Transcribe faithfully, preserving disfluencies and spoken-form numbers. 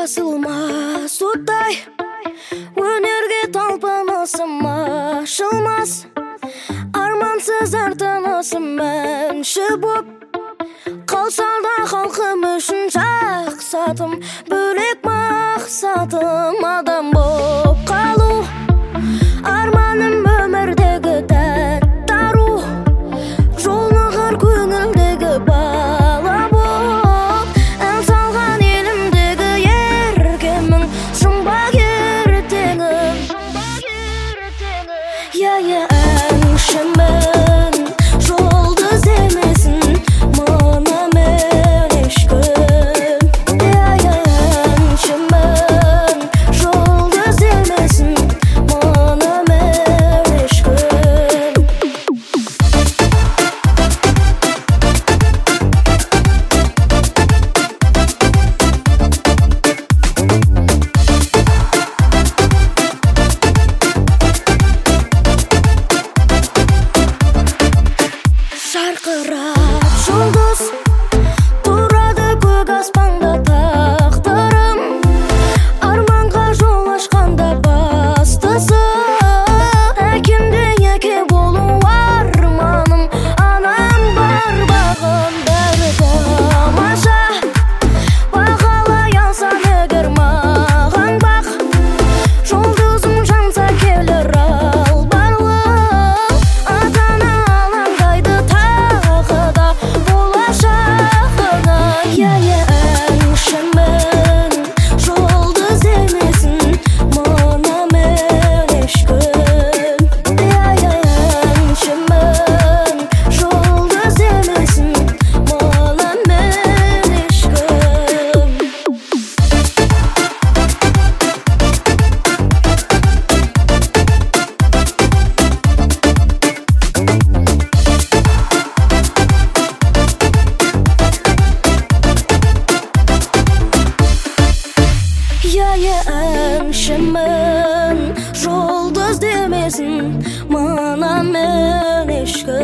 басылмас оттай, өнерге талпынысым ашылмас, армансыз артынысым әнші боп қалсалда халқым үшін жақсатым, бөлек мақсатым адам боп қалу, арманым өмірдегі тәтті ару, жолығар көңілдегі бала боп, ән салған елімдегі еркемін, жұмбақ ертеңім. Я, я әншімін, жұлдыз емесін мынымен ешкім. Я, я әншімін, жұлдыз емесін мынымен ешкім. Жарқырап жұлдыз тұрады көк аспанда тағдырым, арманға жол ашқанда бастысы, әкемде әке болу арманым, анам бар бағым бәрі тамаша, бағалай алсаң егер маған бақ, жұлдызым жанса келер ал барлық, ата-ана алаңдайды тағы да болашағына. Я, я әншімін, жұлдыз емесін мынымен ешкім. Я, я әншімін, жұлдыз емесін мынымен ешкім. Я, я әншімін, жұлдыз демесін мынымен ешкім.